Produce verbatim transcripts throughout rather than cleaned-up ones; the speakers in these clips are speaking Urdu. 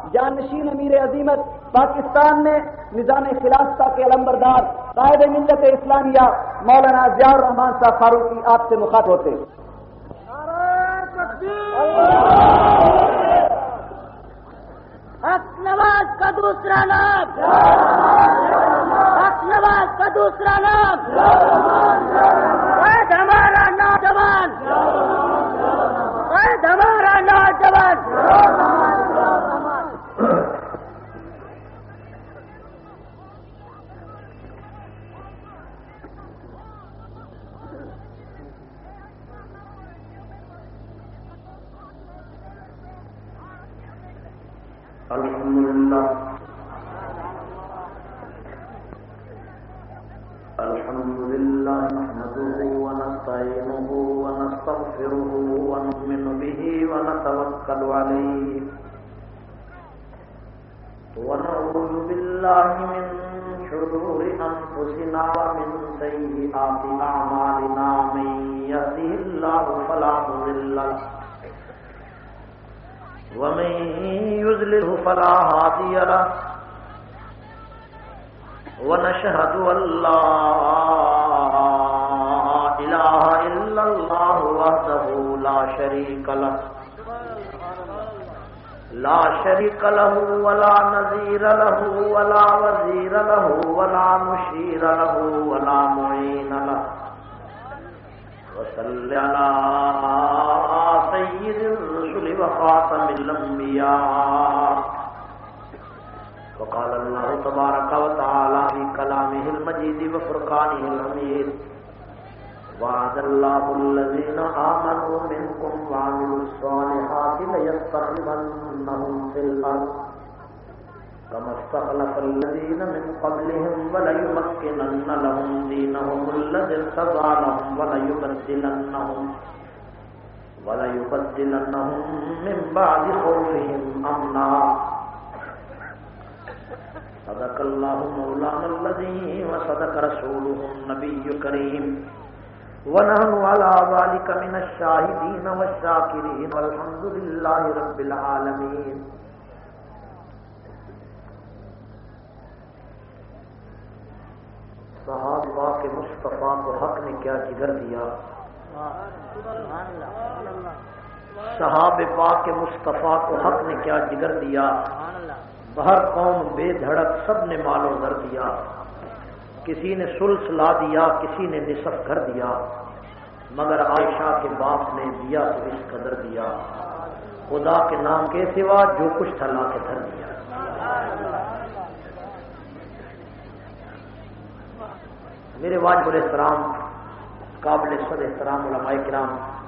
جانشین امیر عظیمت پاکستان میں نظام خلافت کے علمبردار قائد ملت اسلامیہ مولانا ضیاء الرحمان صاحب فاروقی آپ سے مخاطب ہوتے ہیں۔ حق نواز کا دوسرا نام، حق نواز کا دوسرا نام، قائد ہمارا نوجوان، قائد ہمارا نوجوان۔ الحمدللہ الحمدللہ نحمده ونستعینه ونستغفره ونؤمن به ونتوکل علیه ونعوذ بالله من شرور انفسنا ومن سیئات اعمالنا من يهده الله فلا مضل له ومن يضلله فلا هادي له ونشهد أن لا إله إلا الله وحده لا شريك له لا شريك له ولا نظير له ولا وزير له ولا مشير له ولا معين له وصل على سيد الرسل وخاتم الأنبياء وقال الله تبارك وتعالى في كلامه المجيد وفرقانه الحميد وعد الله الذين آمنوا منكم وعملوا الصالحات ليستخلفنهم في الأرض كما استخلف الذين من قبلهم وليمكنن لهم دينهم الذي ارتضى لهم وليبدلنهم وليبدلنهم من بعد خوفهم أمنا صدق الله مولانا الذي وصدق رسوله النبي الكريم ونحن على ذلك من الشاهدين والشاكرين والحمد لله رب العالمين۔ صحابہ کے مصطفیٰ کو حق نے کیا جگر دیا، صحابہ پاک کے مصطفیٰ کو حق نے کیا جگر دیا، بہر قوم بے دھڑک سب نے مال و زر دیا، کسی نے سلس لا دیا کسی نے نصف گھر دیا، مگر عائشہ کے باپ نے دیا تو اس قدر دیا، خدا کے نام کے سوا جو کچھ تھا لا کے دھر دیا۔ میرے واجب الاحترام قابل صد احترام علماء کرام،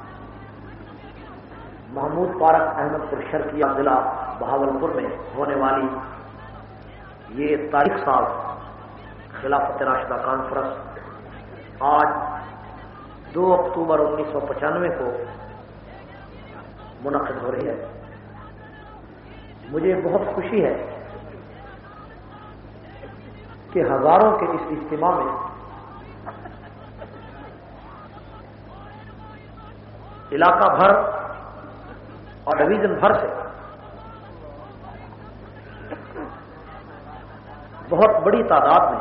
محمود پارک احمد پور شرقیہ ضلع بہاولپور میں ہونے والی یہ تاریخ سال خلافت راشدہ کانفرنس آج دو اکتوبر انیس سو پچانوے کو منعقد ہو رہی ہے۔ مجھے بہت خوشی ہے کہ ہزاروں کے اس اجتماع میں علاقہ بھر اور ڈویژن بھر سے بہت بڑی تعداد میں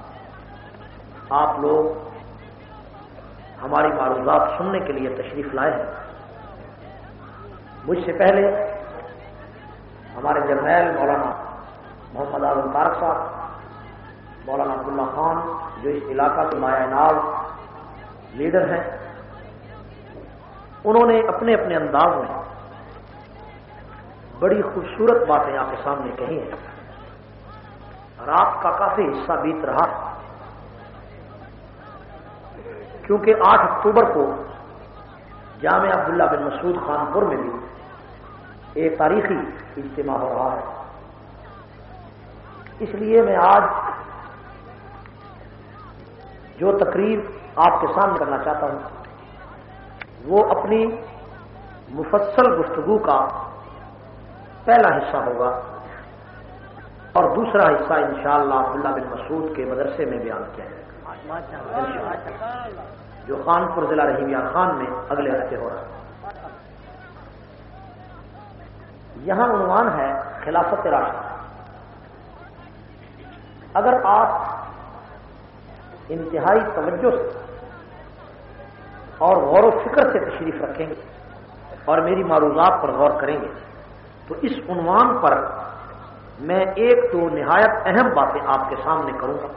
آپ لوگ ہماری معروضات سننے کے لیے تشریف لائے ہیں۔ مجھ سے پہلے ہمارے جرنیل مولانا محمد اعظم طارق صاحب، مولانا عبداللہ خان جو اس علاقہ کے مایہ ناز لیڈر ہیں، انہوں نے اپنے اپنے انداز میں بڑی خوبصورت باتیں آپ کے سامنے کہی ہیں۔ رات کا کافی حصہ بیت رہا کیونکہ آٹھ اکتوبر کو جامع عبداللہ بن مسعود خانپور میں بھی ایک تاریخی اجتماع ہو رہا ہے۔ اس لیے میں آج جو تقریر آپ کے سامنے کرنا چاہتا ہوں وہ اپنی مفصل گفتگو کا پہلا حصہ ہوگا اور دوسرا حصہ انشاءاللہ عبداللہ بن مسعود کے مدرسے میں بیان کیا جائے گا جو خانپور ضلع رحیمیہ خان میں اگلے ہفتے ہو رہا ہے۔ یہاں عنوان ہے خلافت راشدہ. اگر آپ انتہائی توجہ سے اور غور و فکر سے تشریف رکھیں گے اور میری معروضات پر غور کریں گے تو اس عنوان پر میں ایک تو نہایت اہم باتیں آپ کے سامنے کروں گا،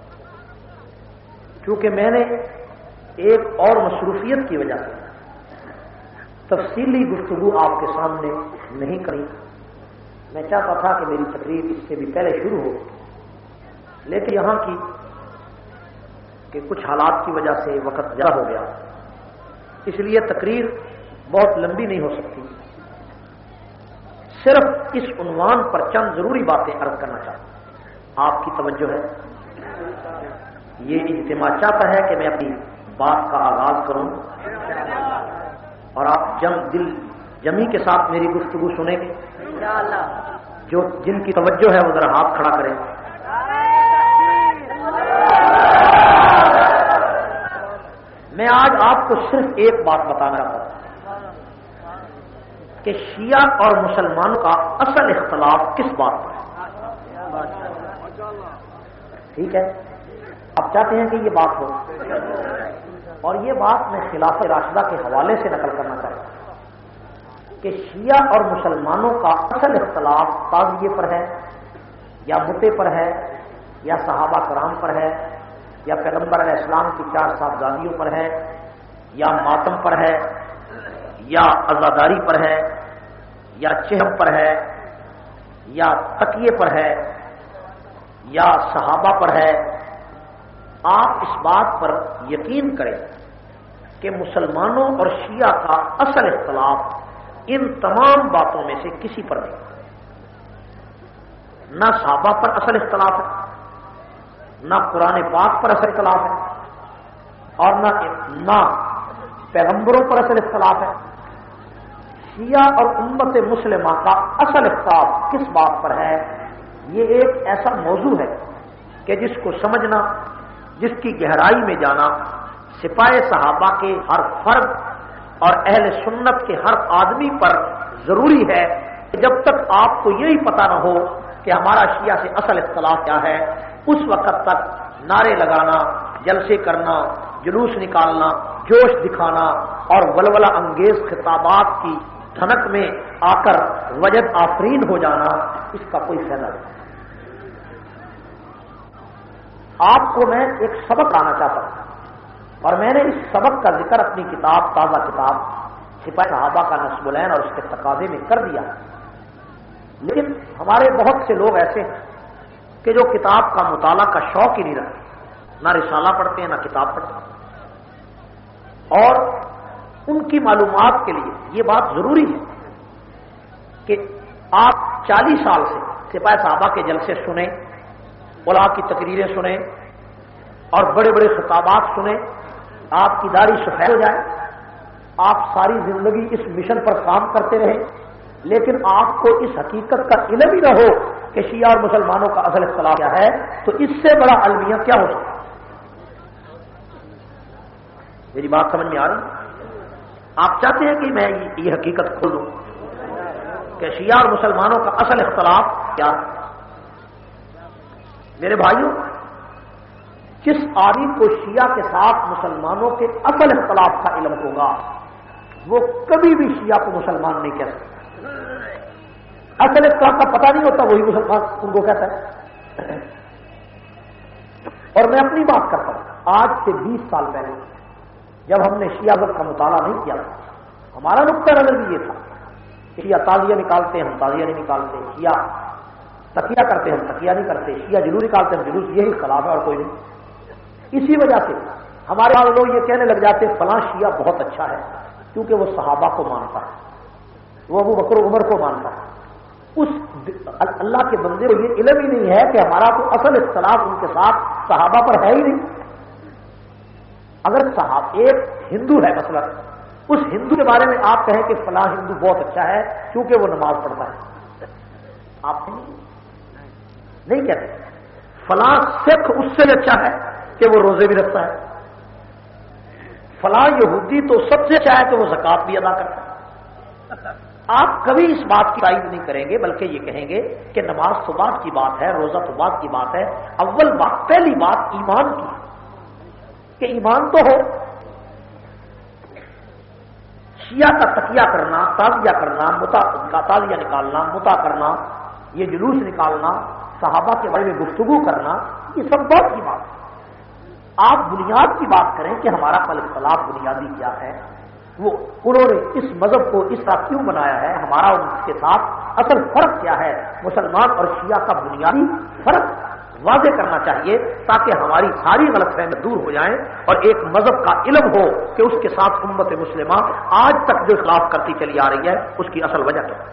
کیونکہ میں نے ایک اور مصروفیت کی وجہ سے تفصیلی گفتگو آپ کے سامنے نہیں کری. میں چاہتا تھا کہ میری تقریر اس سے بھی پہلے شروع ہو، لیکن یہاں کی کہ کچھ حالات کی وجہ سے وقت زیادہ ہو گیا، اس لیے تقریر بہت لمبی نہیں ہو سکتی. صرف اس عنوان پر چند ضروری باتیں عرض کرنا چاہتا ہوں. آپ کی توجہ ہے، یہ اجتماع چاہتا ہے کہ میں اپنی بات کا آغاز کروں اور آپ جم دل جمی کے ساتھ میری گفتگو سنیں گے. جو جن کی توجہ ہے وہ ذرا ہاتھ کھڑا کریں. میں آج آپ کو صرف ایک بات بتانا چاہتا ہوں کہ شیعہ اور مسلمانوں کا اصل اختلاف کس بات پر ہے. ٹھیک ہے، آپ چاہتے ہیں کہ یہ بات ہو، اور یہ بات میں خلافت راشدہ کے حوالے سے نقل کرنا چاہتا ہوں کہ شیعہ اور مسلمانوں کا اصل اختلاف تعزیے پر ہے یا متے پر ہے یا صحابہ کرام پر ہے یا پیغمبر علیہ السلام کی چار صاحبزادیوں پر ہے یا ماتم پر ہے یا عزاداری پر ہے یا چہم پر ہے یا تقیے پر ہے یا صحابہ پر ہے. آپ اس بات پر یقین کریں کہ مسلمانوں اور شیعہ کا اصل اختلاف ان تمام باتوں میں سے کسی پر نہیں. نہ صحابہ پر اصل اختلاف ہے، نہ قرآن پاک پر اصل اختلاف ہے، اور نہ نہ پیغمبروں پر اصل اختلاف ہے. شیعہ اور امت مسلمہ کا اصل اختلاف کس بات پر ہے؟ یہ ایک ایسا موضوع ہے کہ جس کو سمجھنا، جس کی گہرائی میں جانا سپاہ صحابہ کے ہر فرد اور اہل سنت کے ہر آدمی پر ضروری ہے. جب تک آپ کو یہی پتہ نہ ہو کہ ہمارا شیعہ سے اصل اختلاف کیا ہے، اس وقت تک نعرے لگانا، جلسے کرنا، جلوس نکالنا، جوش دکھانا اور ولولہ انگیز خطابات کی دھنک میں آ کر وجد آفرین ہو جانا، اس کا کوئی فائدہ نہیں. آپ کو میں ایک سبق لانا چاہتا ہوں، اور میں نے اس سبق کا ذکر اپنی کتاب تازہ کتاب سپاہ صحابہ کا نسب العین اور اس کے تقاضے میں کر دیا. لیکن ہمارے بہت سے لوگ ایسے ہیں کہ جو کتاب کا مطالعہ کا شوق ہی نہیں رکھتے، نہ رسالہ پڑھتے ہیں نہ کتاب پڑھتے ہیں. اور ان کی معلومات کے لیے یہ بات ضروری ہے کہ آپ چالیس سال سے سپاہ صحابہ کے جلسے سنیں، علماء کی تقریریں سنیں اور بڑے بڑے خطابات سنیں، آپ کی داڑھی سفید ہو جائے، آپ ساری زندگی اس مشن پر کام کرتے رہیں، لیکن آپ کو اس حقیقت کا علم ہی نہ ہو کہ شیعہ اور مسلمانوں کا اصل اختلاف کیا ہے، تو اس سے بڑا المیہ کیا ہو سکتا ہے؟ میری بات سمجھ میں آ رہی؟ آپ چاہتے ہیں کہ میں یہ حقیقت کھول دوں کہ شیعہ اور مسلمانوں کا اصل اختلاف کیا ہے؟ میرے بھائیوں، جس آدمی کو شیعہ کے ساتھ مسلمانوں کے اصل اختلاف کا علم ہوگا وہ کبھی بھی شیعہ کو مسلمان نہیں کہہ سکتا. اصل اختلاف کا پتہ نہیں ہوتا وہی مسلمان ان کو کہتا ہے. اور میں اپنی بات کرتا ہوں، آج سے بیس سال پہلے جب ہم نے شیعہ کا مطالعہ نہیں کیا، ہمارا نقطہ نظر بھی یہ تھا کہ شیعہ تازیہ نکالتے ہیں، ہم تازیہ نہیں نکالتے، شیعہ تقیہ کرتے ہیں، ہم تقیہ نہیں کرتے، شیعہ جلوس نکالتے ہیں، ہم جلوس، یہی خلاف ہے اور کوئی نہیں. اسی وجہ سے ہمارے پاس لوگ یہ کہنے لگ جاتے ہیں فلاں شیعہ بہت اچھا ہے کیونکہ وہ صحابہ کو مانتا ہے، وہ ابو بکر و عمر کو مانتا ہے. اس اللہ کے بندے کو یہ علم ہی نہیں ہے کہ ہمارا تو اصل اختلاف ان کے ساتھ صحابہ پر ہے ہی نہیں. اگر صحابہ ایک ہندو ہے مثلا، اس ہندو کے بارے میں آپ کہیں کہ فلاں ہندو بہت اچھا ہے کیونکہ وہ نماز پڑھتا ہے، آپ نہیں کہتے. فلاں سکھ اس سے اچھا ہے کہ وہ روزے بھی رکھتا ہے. فلاں یہودی تو سب سے اچھا ہے کہ وہ زکات بھی ادا کرتا ہے. آپ کبھی اس بات کی تائید نہیں کریں گے، بلکہ یہ کہیں گے کہ نماز تو بعد کی بات ہے، روزہ تو بعد کی بات ہے، اول بات پہلی بات ایمان کی کہ ایمان تو ہو۔ شیعہ کا تقیہ کرنا، تعزیہ کرنا، متا کا تعزیہ نکالنا، متا کرنا، یہ جلوس نکالنا، صحابہ کے بارے میں گفتگو کرنا، یہ سب بات کی بات ہے۔ آپ بنیاد کی بات کریں کہ ہمارا کل اختلاف بنیادی کیا ہے، وہ انہوں نے اس مذہب کو اس طرح کیوں بنایا ہے، ہمارا ان کے ساتھ اصل فرق کیا ہے، مسلمان اور شیعہ کا بنیادی فرق واضح کرنا چاہیے تاکہ ہماری ساری غلط فہمیاں دور ہو جائیں اور ایک مذہب کا علم ہو کہ اس کے ساتھ امت مسلمہ آج تک جو اختلاف کرتی چلی آ رہی ہے اس کی اصل وجہ کیا ہے۔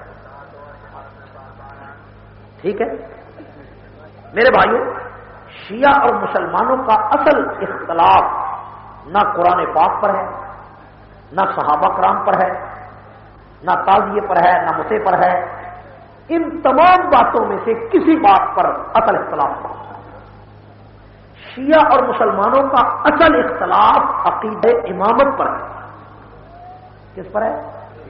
ٹھیک ہے میرے بھائیوں، شیعہ اور مسلمانوں کا اصل اختلاف نہ قرآن پاک پر ہے، نہ صحابہ کرام پر ہے، نہ تعزیے پر ہے، نہ متے پر ہے، ان تمام باتوں میں سے کسی بات پر اصل اختلاف ہے۔ شیعہ اور مسلمانوں کا اصل اختلاف عقیدہ امامت پر ہے۔ کس پر ہے؟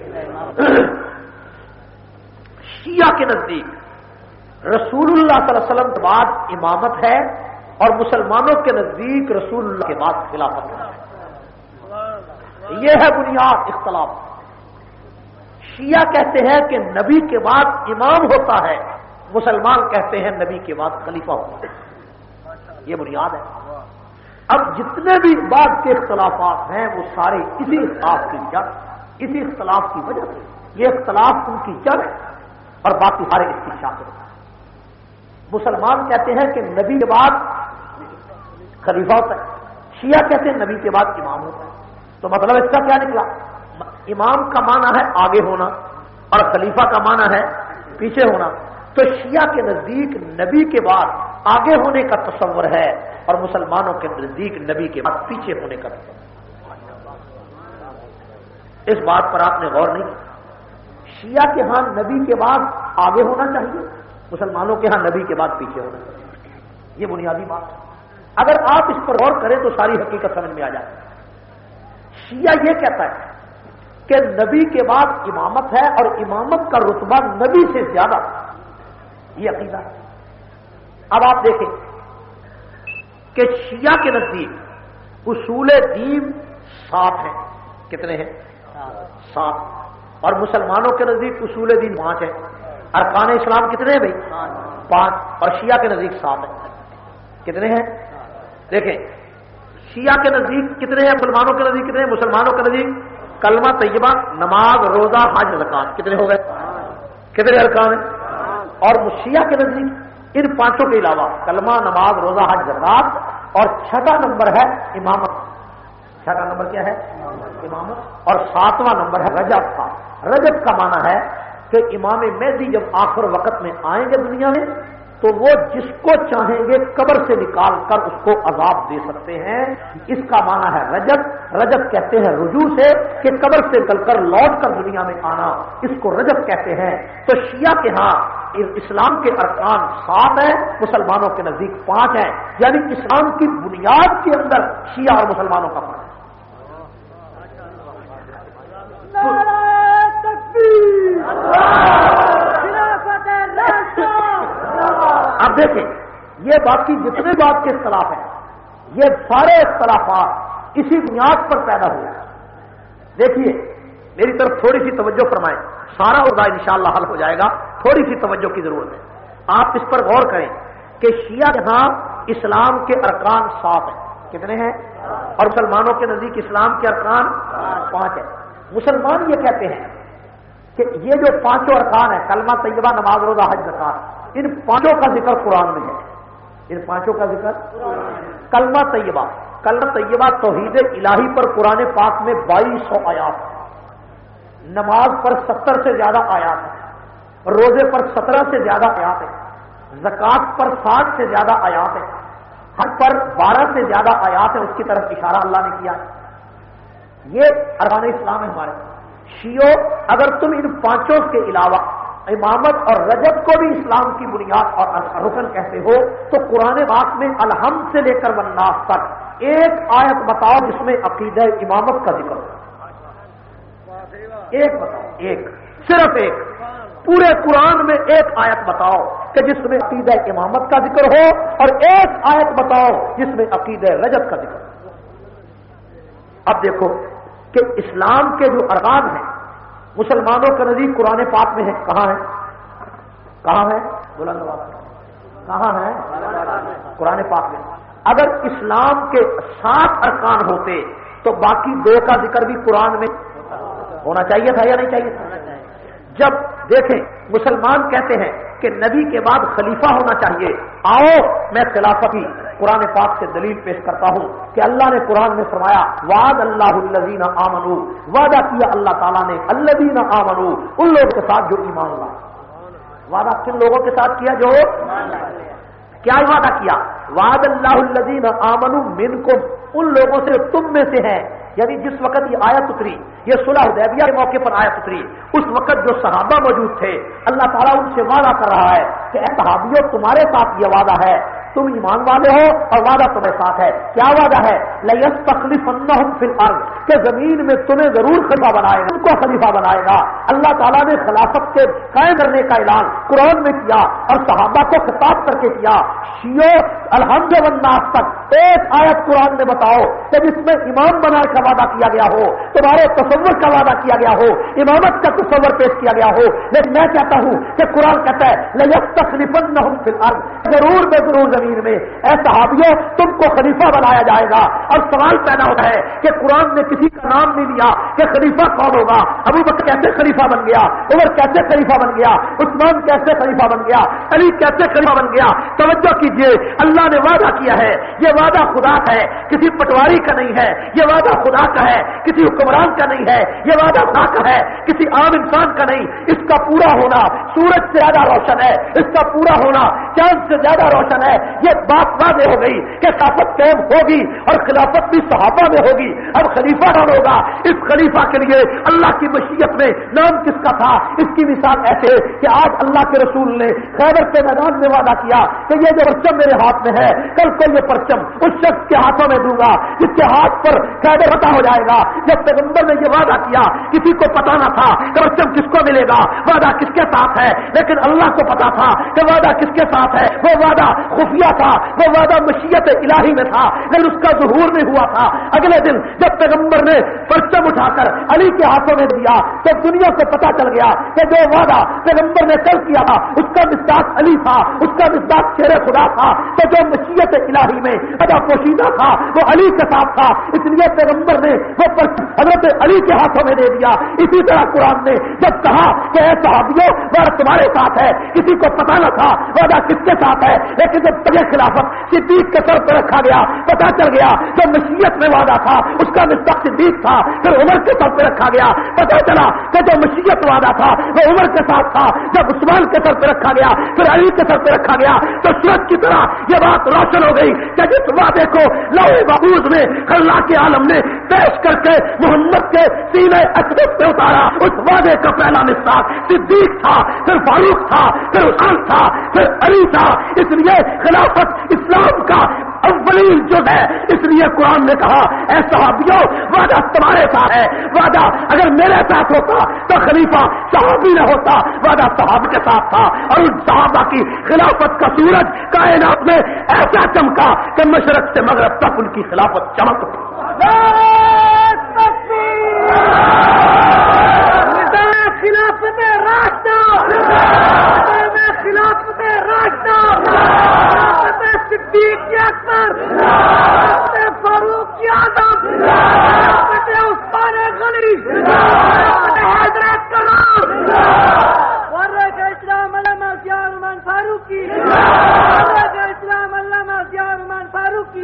شیعہ کے نزدیک رسول اللہ صلی اللہ علیہ وسلم کے بعد امامت ہے اور مسلمانوں کے نزدیک رسول اللہ کے بعد خلافت ہے۔ یہ ہے بنیاد اختلاف۔ شیعہ کہتے ہیں کہ نبی کے بعد امام ہوتا ہے، مسلمان کہتے ہیں نبی کے بعد خلیفہ ہوتا ہے۔ یہ بنیاد ہے۔ اب جتنے بھی بعد کے اختلافات ہیں وہ سارے اسی اختلاف کی جڑ، اسی اختلاف کی وجہ سے یہ اختلاف ان کی جڑ ہے اور باقی سارے اس کی شاخیں۔ مسلمان کہتے ہیں کہ نبی کے بعد خلیفہ ہوتا ہے، شیعہ کہتے ہیں نبی کے بعد امام ہوتا ہے۔ تو مطلب اس کا کیا نکلا؟ امام کا معنی ہے آگے ہونا اور خلیفہ کا معنی ہے پیچھے ہونا۔ تو شیعہ کے نزدیک نبی کے بعد آگے ہونے کا تصور ہے اور مسلمانوں کے نزدیک نبی کے بعد پیچھے ہونے کا تصور۔ اس بات پر آپ نے غور نہیں کیا؟ شیعہ کے ہاں نبی کے بعد آگے ہونا چاہیے، مسلمانوں کے ہاں نبی کے بعد پیچھے ہونا چاہیے۔ یہ بنیادی بات ہے۔ اگر آپ اس پر غور کریں تو ساری حقیقت سمجھ میں آ جائے۔ شیعہ یہ کہتا ہے کہ نبی کے بعد امامت ہے اور امامت کا رتبہ نبی سے زیادہ، یہ عقیدہ ہے۔ اب آپ دیکھیں کہ شیعہ کے نزدیک اصول دین سات ہیں۔ کتنے ہیں؟ سات۔ اور مسلمانوں کے نزدیک اصول دین پانچ ہے۔ ارکان اسلام کتنے ہیں بھائی؟ پانچ۔ اور شیعہ کے نزدیک سات ہیں۔ کتنے ہیں؟ دیکھیں شیعہ کے نزدیک کتنے ہیں، مسلمانوں کے نزدیک کتنے ہیں؟ مسلمانوں کے نزدیک کلمہ طیبہ، نماز، روزہ، حج، زکات، کتنے ہو گئے؟ کتنے ارکان ہیں؟ اور شیعہ کے نزدیک ان پانچوں کے علاوہ کلمہ، نماز، روزہ، حج، زکات، اور چھٹا نمبر ہے امامت۔ چھٹا نمبر کیا ہے؟ امامت۔ اور ساتواں نمبر ہے رجب کا۔ رجب کا معنی ہے کہ امام مہدی جب آخر وقت میں آئیں گے دنیا میں تو وہ جس کو چاہیں گے قبر سے نکال کر اس کو عذاب دے سکتے ہیں۔ اس کا معنی ہے رجب۔ رجب کہتے ہیں رجوع سے کہ قبر سے نکل کر لوٹ کر دنیا میں آنا، اس کو رجب کہتے ہیں۔ تو شیعہ کے ہاں اسلام کے ارکان سات ہیں، مسلمانوں کے نزدیک پانچ ہیں، یعنی اسلام کی بنیاد کے اندر شیعہ اور مسلمانوں کا فرق ہے۔ اب دیکھیں یہ باقی جتنے بات کے اختلاف ہیں یہ سارے اختلافات اسی بنیاد پر پیدا ہوئے۔ دیکھیے میری طرف تھوڑی سی توجہ فرمائیں، سارا عہدہ انشاءاللہ حل ہو جائے گا، تھوڑی سی توجہ کی ضرورت ہے۔ آپ اس پر غور کریں کہ شیعہ یہاں اسلام کے ارکان سات ہیں۔ کتنے ہیں؟ اور مسلمانوں کے نزدیک اسلام کے ارکان پانچ ہیں۔ مسلمان یہ کہتے ہیں کہ یہ جو پانچوں ارکان ہیں، کلمہ طیبہ، نماز، روزہ، حج، زکات، ان پانچوں کا ذکر قرآن میں ہے۔ ان پانچوں کا ذکر کلمہ طیبہ، کلمہ طیبہ توحید الہی پر قرآن پاک میں بائیس سو آیات ہے، نماز پر ستر سے زیادہ آیات ہے، روزے پر سترہ سے زیادہ آیات ہے، زکات پر ساٹھ سے زیادہ آیات ہے، حج پر بارہ سے زیادہ آیات ہے، اس کی طرف اشارہ اللہ نے کیا ہے۔ یہ ارکان اسلام ہے ہمارے۔ شیعوں اگر تم ان پانچوں کے علاوہ امامت اور رجب کو بھی اسلام کی بنیاد اور رکن کہتے ہو تو قرآن پاک میں الحمد سے لے کر والناس تک ایک آیت بتاؤ جس میں عقیدہ امامت کا ذکر ہو، ایک بتاؤ، ایک صرف ایک پورے قرآن میں ایک آیت بتاؤ کہ جس میں عقیدہ امامت کا ذکر ہو، اور ایک آیت بتاؤ جس میں عقیدہ رجعت کا ذکر ہو۔ اب دیکھو کہ اسلام کے جو ارکان ہیں مسلمانوں کے نزدیک قرآن پاک میں ہے، کہاں ہے؟ کہاں ہے؟ بلند آواز سے کہاں ہے؟ قرآن پاک میں۔ اگر اسلام کے سات ارکان ہوتے تو باقی دو کا ذکر بھی قرآن میں ہونا چاہیے تھا یا نہیں چاہیے تھا؟ جب دیکھیں مسلمان کہتے ہیں کہ نبی کے بعد خلیفہ ہونا چاہیے، آؤ میں خلافت کی قرآن پاک سے دلیل پیش کرتا ہوں کہ اللہ نے قرآن میں فرمایا وعد اللہ الذین آمنوا، وعدہ کیا اللہ تعالیٰ نے الذین آمنوا، ان لوگوں کے ساتھ جو ایمان لائے۔ وعدہ کن لوگوں کے ساتھ کیا؟ جو کیا وعدہ کیا؟ وعد اللہ الذین آمنوا منکم، ان لوگوں سے تم میں سے ہیں، یعنی جس وقت یہ آیت اتری، یہ صلح حدیبیہ کے موقع پر آیت اتری، اس وقت جو صحابہ موجود تھے اللہ تعالیٰ ان سے وعدہ کر رہا ہے کہ اے صحابیوں تمہارے ساتھ یہ وعدہ ہے، تم ایمان والے ہو اور وعدہ تمہیں ساتھ ہے۔ کیا وعدہ ہے؟ لَيَسْتَخْلِفَنَّهُمْ فِي الْأَرْضِ، کہ زمین میں تمہیں ضرور خلیفہ بنائے گا، ان کو خلیفہ بنائے گا۔ اللہ تعالیٰ نے خلافت کے قائم کرنے کا اعلان قرآن میں کیا اور صحابہ کو خطاب کر کے کیا۔ شیعو الحمد والناس تک ایک آیت قرآن میں بتاؤ کہ جس میں امام بنانے کا وعدہ کیا گیا ہو، تمہارے تصور کا وعدہ کیا گیا ہو، امامت کا تصور پیش کیا گیا ہو۔ لیکن میں کہتا ہوں کہ قرآن کہتا ہے لَيَسْتَخْلِفَنَّهُمْ فِي الْأَرْضِ، ضرور بے ضرور زمین میں اے صحابیوں تم کو خلیفہ بنایا جائے گا۔ اور سوال پیدا ہوتا ہے کہ قرآن نے کسی کا نام نہیں لیا کہ خلیفہ کون ہوگا، ابو بکر کیسے خلیفہ بن گیا، عمر کیسے خلیفہ بن گیا، عثمان کیسے خلیفہ بن گیا، علی کیسے خلیفہ بن گیا؟ توجہ کیجئے، اللہ نے وعدہ کیا ہے، یہ وعدہ خدا کا ہے، کسی پٹواری کا نہیں ہے، یہ وعدہ خدا کا ہے، کسی حکمران کا نہیں ہے، یہ وعدہ خدا کا ہے، کسی عام انسان کا نہیں۔ اس کا پورا ہونا سورج سے زیادہ روشن ہے، اس کا پورا ہونا چاند سے زیادہ روشن ہے۔ یہ بات واضح ہو گئی کہ خلافت قائم ہوگی اور خلافت بھی صحابہ میں ہوگی۔ اب خلیفہ کون ہوگا؟ اس خلیفہ کے لیے اللہ کی مشیت میں نام کس کا تھا؟ اس کی مثال ایسے کہ آج اللہ کے رسول نے خیبر کے میدان میں وعدہ کیا کہ یہ جو پرچم میرے ہاتھ میں ہے کل کو یہ پرچم اس شخص کے ہاتھوں میں دوں گا جس کے ہاتھ پر خیبر فتح ہو جائے گا۔ جب پیغمبر نے یہ وعدہ کیا کسی کو پتا نہ تھا کہ پرچم کس کو ملے گا، وعدہ کس کے ساتھ ہے، لیکن اللہ کو پتا تھا کہ وعدہ کس کے ساتھ ہے۔ وہ وعدہ خفیہ تھا، وہ وعدہ مشیت الہی میں تھا، لیکن اس کا ظہور نہیں ہوا تھا۔ اگلے دن جب پیغمبر نے پرچم اٹھا کر علی کے ہاتھوں میں دیا تو دنیا کو پتا چل گیا کہ جو وعدہ پیغمبر نے کل کیا تھا اس کا مصداق علی تھا، اس کا مصداق شیر خدا تھا، تو جو مشیت الہی میں ادا پوشیدہ تھا وہ علی کے ساتھ تھا، اس لیے پیغمبر نے وہ پرچم حضرت علی کے ہاتھوں میں دے دیا۔ اسی طرح قرآن نے جب کہا کہ اے صحابیوں وعدہ تمہارے ساتھ ہے، کسی کو پتا نہ تھا وعدہ کس کے ساتھ ہے، لیکن جب تجھے خلافت صدیق کے سر پر رکھا گیا پتا چل گیا جو مشیت میں وعدہ تھا اس کا مصداق صدیق تھا، پھر عمر کے سر پہ رکھا گیا پتا چلا کہ جو مشیت وعدہ تھا وہ عمر کے ساتھ تھا، جب عثمان کے سر پہ رکھا گیا پھر علی کے سر پہ رکھا گیا تو سورج کی طرح یہ بات روشن ہو گئی کہ جس وعدے کو لوح محفوظ میں اللہ کے عالم نے پیش کر کے محمد کے سینے اقدس پہ اتارا، اس وعدے کا پہلا مصداق صدیق تھا، پھر فاروق تھا، پھر عثمان تھا، پھر علی تھا۔ اس لیے خلافت اسلام کا اولین جو ہے، اس لیے قرآن نے کہا اے صحابیوں وعدہ تمہارے ساتھ ہے، وعدہ اگر میرے ساتھ ہوتا تو خلیفہ صحابی نہ ہوتا، وعدہ صحابہ کے ساتھ تھا، اور ان صحابہ کی خلافت کا سورج کائنات میں ایسا چمکا کہ مشرق سے مغرب تک ان کی خلافت چمک اٹھی۔ خلافت راشدہ، خلافت راشدہ، خلافت صدیق اکبر، خلافت فاروق اعظم، خلافت عثمان غنی، خلافت حیدر کرام، ورث اسلام علامہ ضیاء الرحمن فاروقی، ورث اسلام علامہ ضیاء الرحمن فاروقی۔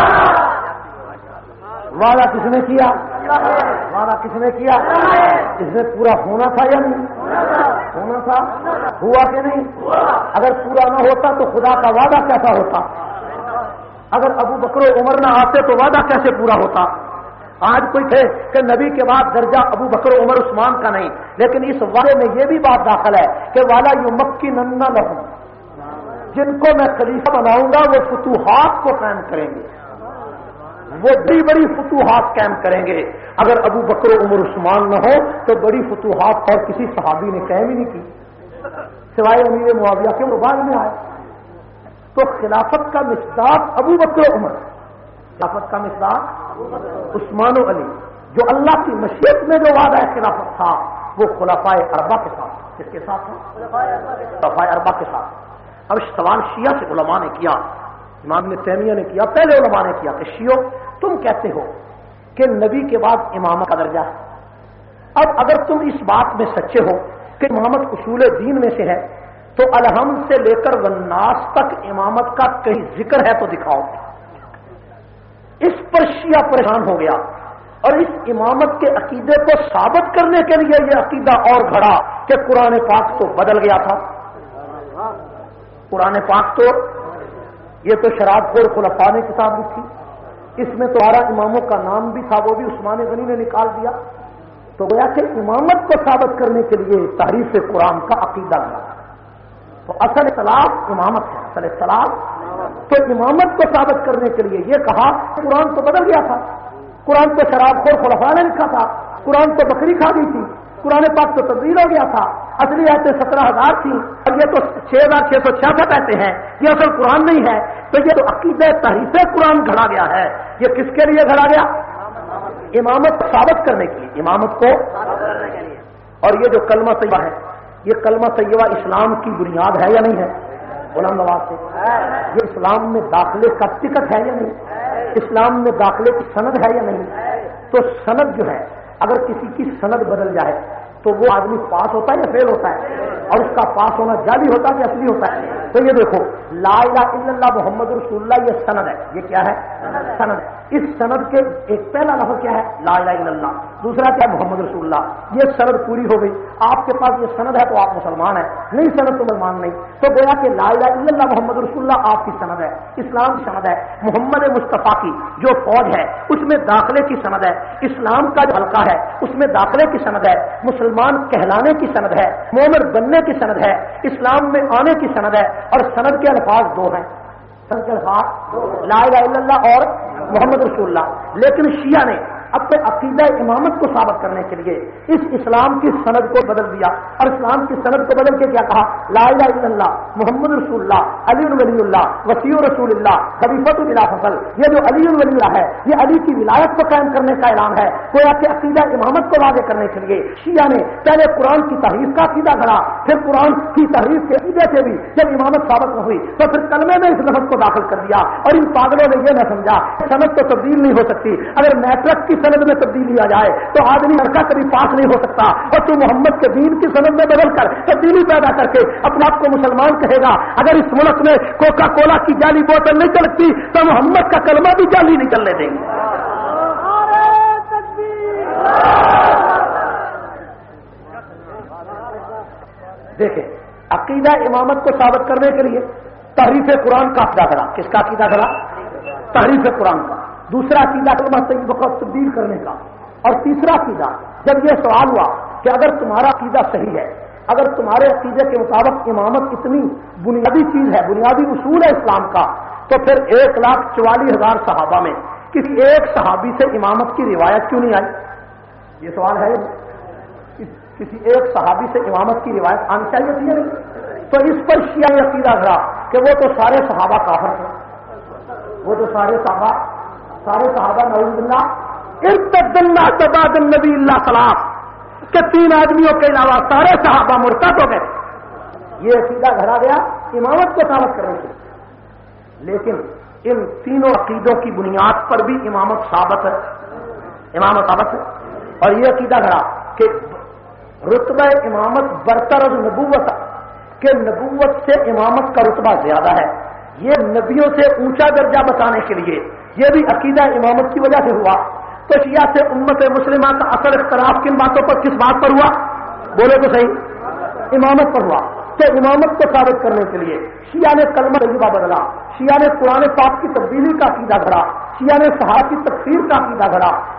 وعدہ کس نے کیا؟ وعدہ کس نے کیا؟ اس میں پورا ہونا تھا یا نہیں ہونا تھا؟ ہوا کہ نہیں؟ اگر پورا نہ ہوتا تو خدا کا وعدہ کیسا ہوتا؟ اگر ابو بکر و عمر نہ آتے تو وعدہ کیسے پورا ہوتا؟ آج کوئی تھے کہ نبی کے بعد درجہ ابو بکر و عمر عثمان کا نہیں، لیکن اس وعدے میں یہ بھی بات داخل ہے کہ والا یمکنن لہم، جن کو میں خلیفہ بناؤں گا وہ فتوحات کو قائم کریں گے، وہ بڑی بڑی فتوحات قائم کریں گے، اگر ابو بکر و عمر عثمان نہ ہو تو بڑی فتوحات اور کسی صحابی نے قائم ہی نہیں کی سوائے امیر معاویہ کے، وہ بعد میں آئے۔ تو خلافت کا مصداق ابو بکر و عمر، خلافت کا مصداق عثمان و علی، جو اللہ کی مشیت میں جو وعدہ خلافت تھا وہ خلفائے اربعہ کے ساتھ، کس کے ساتھ تھا؟ خلفائے اربعہ کے ساتھ۔ اب سوال شیعہ سے علماء نے کیا، امام ابن تیمیہ نے کیا، پہلے علماء نے کیا کہ شیعو تم کہتے ہو کہ نبی کے بعد امامت کا درجہ ہے، اب اگر تم اس بات میں سچے ہو کہ امامت اصول دین میں سے ہے تو الحمد سے لے کر والناس تک امامت کا کہیں ذکر ہے تو دکھاؤ۔ اس پر شیعہ پریشان ہو گیا اور اس امامت کے عقیدے کو ثابت کرنے کے لیے یہ عقیدہ اور گھڑا کہ قرآن پاک تو بدل گیا تھا، قرآن پاک تو یہ تو شراب خور خلفاء نے کتاب لکھی، اس میں تمہارا اماموں کا نام بھی تھا، وہ بھی عثمان غنی نے نکال دیا۔ تو گویا کہ امامت کو ثابت کرنے کے لیے تحریف قرآن کا عقیدہ گیا۔ تو اصل اطلاق امامت ہے، اصل اطلاق تو امامت کو ثابت کرنے کے لیے یہ کہا قرآن تو بدل گیا تھا، قرآن تو شراب خور خلفاء نے لکھا تھا، قرآن تو بکری کھا گئی تھی، قرآن پاک تو تبدیل ہو گیا تھا، اصلی آیتیں سترہ ہزار تھی اور یہ تو چھ ہزار چھ سو چھیاسٹھ آیتیں ہیں، یہ اصل قرآن نہیں ہے۔ تو یہ تو عقیدہ تحریف قرآن گھڑا گیا ہے، یہ کس کے لیے گھڑا گیا؟ امامت کو ثابت کرنے کے لیے، امامت کو اور یہ جو کلمہ طیبہ ہے، یہ کلمہ طیبہ اسلام کی بنیاد ہے یا نہیں ہے؟ غلام نواز سے یہ اسلام میں داخلے کا ٹکٹ ہے یا نہیں؟ اسلام میں داخلے کی سند ہے یا نہیں؟ تو سند جو ہے اگر کسی کی سند بدل جائے تو وہ آدمی پاس ہوتا ہے یا فیل ہوتا ہے؟ اور اس کا پاس ہونا جعلی ہوتا ہے یا اصلی ہوتا ہے؟ تو یہ دیکھو لا الہ الا اللہ محمد رسول اللہ یہ سند ہے، یہ کیا ہے؟ سند ہے۔ اس سند کے ایک پہلا لفظ کیا ہے؟ لا الہ الا اللہ، دوسرا کیا ہے؟ محمد رسول اللہ۔ یہ سند پوری ہو گئی، آپ کے پاس یہ سند ہے تو آپ مسلمان ہیں، نہیں سند تو مسلمان نہیں۔ تو گویا کہ لا الہ الا اللہ محمد رسول اللہ آپ کی سند ہے، اسلام کی سند ہے۔ محمد مصطفیٰ کی جو فوج ہے اس میں داخلے کی سند ہے، اسلام کا جو حلقہ ہے اس میں داخلے کی سند ہے، مسلمان کہلانے کی سند ہے، مومن بننے کی سند ہے، اسلام میں آنے کی سند ہے۔ اور سند کے الفاظ دو ہیں، سند کے الفاظ لا الہ الا اللہ اور محمد رسول اللہ۔ لیکن شیعہ نے اپنے عقیدہ امامت کو ثابت کرنے کے لیے اس اسلام کی سند کو بدل دیا اور اسلام کی سند کو بدل کے کیا کہا؟ لا الہ الا اللہ محمد رسول اللہ علی ولی اللہ وسیع رسول اللہ خلیفۃ بلا فصل۔ یہ جو علی ولی اللہ ہے یہ علی کی ولایت کو قائم کرنے کا اعلان ہے، گویا کہ عقیدہ امامت کو واضح کرنے کے لیے شیعہ نے پہلے قرآن کی تحریف کا عقیدہ گھڑا، پھر قرآن کی تحریف کے عقیدے سے بھی جب امامت ثابت نہ ہوئی تو پھر کلمے میں اس لفظ کو داخل کر دیا۔ اور ان پاگلوں نے یہ نہ سمجھا سند تو تبدیل نہیں ہو سکتی، اگر میٹرک کی سند میں تبدیلی آ جائے تو آدمی لڑکا کبھی پاس نہیں ہو سکتا، اور تو محمد کے دین کی سند میں بدل کر تبدیلی پیدا کر کے اپنے آپ کو مسلمان کہے گا۔ اگر اس ملک میں کوکا کولا کی جعلی بوتل نہیں چلتی تو محمد کا کلمہ بھی جعلی نہیں چلنے دیں گے۔ دیکھیں عقیدہ امامت کو ثابت کرنے کے لیے تحریف قرآن کا عقیدہ گھڑا، کس کا عقیدہ گھڑا؟ تحریف قرآن کا۔ دوسرا عقیدہ کلمہ طیبہ کو تبدیل کرنے کا، اور تیسرا عقیدہ جب یہ سوال ہوا کہ اگر تمہارا عقیدہ صحیح ہے، اگر تمہارے عقیدے کے مطابق امامت اتنی بنیادی چیز ہے، بنیادی اصول ہے اسلام کا، تو پھر ایک لاکھ چوالیس ہزار صحابہ میں کسی ایک صحابی سے امامت کی روایت کیوں نہیں آئی؟ یہ سوال ہے، کسی ایک صحابی سے امامت کی روایت آنی چاہیے تھی یا نہیں؟ تو اس پر شیعہ عقیدہ گھڑا کہ وہ تو سارے صحابہ کافر تھے، وہ تو سارے صحابہ سارے صحابہ نعوذ باللہ ارتد الناس بعد النبی اللہ صلاح کہ تین آدمیوں کے علاوہ سارے صحابہ مرتد ہو گئے۔ یہ عقیدہ گھڑا گیا امامت کو ثابت کرنے کے لیے، لیکن ان تینوں عقیدوں کی بنیاد پر بھی امامت ثابت ہے، امامت ثابت ہے۔ اور یہ عقیدہ گھڑا کہ رتبہ امامت برتر از نبوت، کہ نبوت سے امامت کا رتبہ زیادہ ہے، یہ نبیوں سے اونچا درجہ بتانے کے لیے یہ بھی عقیدہ امامت کی وجہ سے ہوا۔ تو شیعہ سے امت مسلمہ کا اثر اختلاف کن باتوں پر، کس بات پر ہوا؟ بولے تو صحیح، امامت پر ہوا۔ تو امامت کو ثابت کرنے کے لیے شیعہ نے کلمہ طیبہ بدلا، شیعہ نے قرآن پاک کی تبدیلی کا عقیدہ گھڑا، شیعہ نے صحابہ کی تکفیر کا عقیدہ گھڑا،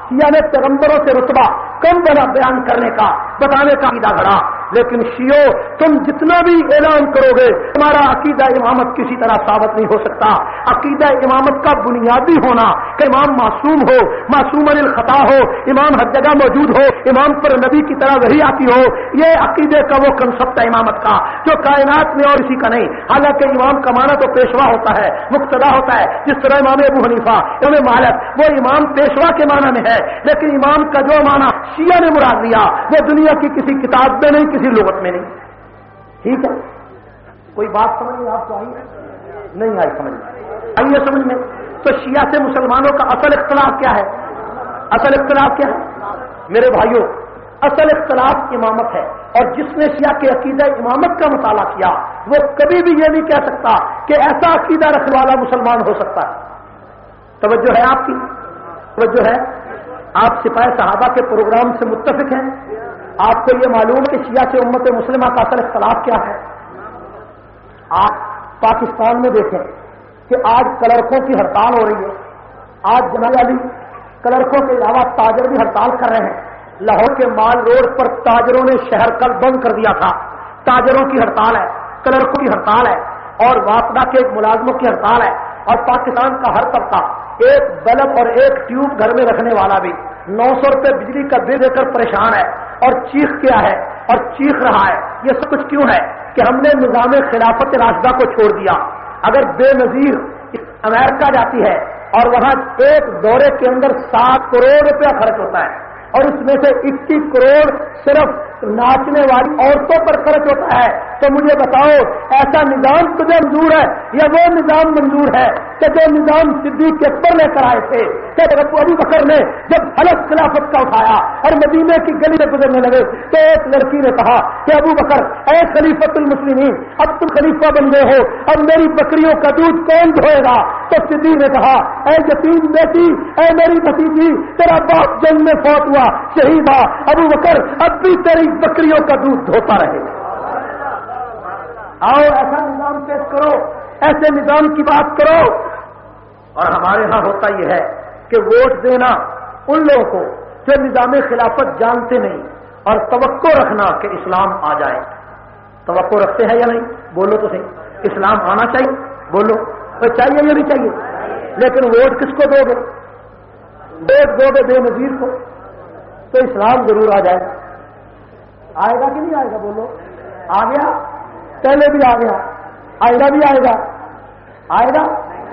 شیعہ نے پیغمبروں سے رتبہ کم بنا بیان کرنے کا بتانے کا عقیدہ گھڑا. لیکن شیعو تم جتنا بھی اعلان کرو گے تمہارا عقیدہ امامت کسی طرح ثابت نہیں ہو سکتا. عقیدہ امامت کا بنیادی ہونا کہ امام معصوم ہو, معصوم عن الخطا ہو, امام ہر جگہ موجود ہو, امام پر نبی کی طرح وحی آتی ہو, یہ عقیدے کا وہ کنسپٹ ہے امامت کا جو کائنات میں اور اسی کا نہیں. حالانکہ امام کا معنی تو پیشوا ہوتا ہے, مقتدا ہوتا ہے, جس طرح امام ابو حنیفہ, امام مالک وہ امام پیشوا کے معنی میں ہے. لیکن امام کا جو معنی شیعہ نے مراد لیا وہ دنیا کی کسی کتاب میں نہیں, کسی لغت میں نہیں. ٹھیک ہے, کوئی بات سمجھ میں آپ کو آئی نہیں آئی؟ سمجھ میں آئیے سمجھ میں. تو شیعہ سے مسلمانوں کا اصل اختلاف کیا ہے؟ اصل اختلاف کیا ہے میرے بھائیوں؟ اصل اختلاف امامت ہے. اور جس نے شیعہ کے عقیدہ امامت کا مطالعہ کیا وہ کبھی بھی یہ نہیں کہہ سکتا کہ ایسا عقیدہ رکھنے والا مسلمان ہو سکتا ہے. توجہ ہے آپ کی؟ توجہ ہے؟ آپ سپاہ صحابہ کے پروگرام سے متفق ہیں؟ آپ کو یہ معلوم ہے کہ شیعہ سے امت مسلمہ کا اصل اختلاف کیا ہے؟ آپ پاکستان میں دیکھیں کہ آج کلرکوں کی ہڑتال ہو رہی ہے. آج جناب علی کلرکوں کے علاوہ تاجر بھی ہڑتال کر رہے ہیں. لاہور کے مال روڈ پر تاجروں نے شہر کل بند کر دیا تھا. تاجروں کی ہڑتال ہے, کلرکوں کی ہڑتال ہے, اور واپڈا کے ملازموں کی ہڑتال ہے. اور پاکستان کا ہر طبقہ ایک بلب اور ایک ٹیوب گھر میں رکھنے والا بھی نو سو روپے بجلی کا بل دے کر پریشان ہے اور چیخ کیا ہے اور چیخ رہا ہے. یہ سب کچھ کیوں ہے کہ ہم نے نظام خلافت راشدہ کو چھوڑ دیا. اگر بے نظیر امریکہ جاتی ہے اور وہاں ایک دورے کے اندر سات کروڑ روپیہ خرچ ہوتا ہے اور اس میں سے اکیس کروڑ صرف ناچنے والی عورتوں پر خرچ ہوتا ہے, تو مجھے بتاؤ ایسا نظام تجھے منظور ہے یا وہ نظام منظور ہے کہ جو نظام صدیق اکبر لے کر آئے تھے کہ ابو بکر نے جب حلف خلافت کا اٹھایا اور مدینے کی گلی میں گزرنے لگے تو ایک لڑکی نے کہا کہ ابو بکر اے خلیفۃ المسلمین اب تم خلیفہ بن گئے ہو, اب میری بکریوں کا دودھ کون دھوئے گا؟ تو صدیق نے کہا اے یتیم بیٹی, اے میری بھتیجی, تیرا باپ جنگ میں فوت ہوا, شہید ہوا, ابو بکر اب بھی تیری بکریوں کا دودھ دھوتا رہے. آؤ ایسا نظام پیش کرو, ایسے نظام کی بات کرو. اور ہمارے ہاں ہوتا یہ ہے کہ ووٹ دینا ان لوگوں کو جو نظام خلافت جانتے نہیں اور توقع رکھنا کہ اسلام آ جائے. توقع رکھتے ہیں یا نہیں؟ بولو تو صحیح. اسلام آنا چاہیے, بولو تو چاہیے یا نہیں چاہیے؟ لیکن ووٹ کس کو دو گے؟ ووٹ دو گے بے نظیر کو تو اسلام ضرور آ جائے گا. آئے گا کہ نہیں آئے گا؟ بولو. آ گیا, پہلے بھی آ گیا, آئے گا بھی آئے گا, آئے گا.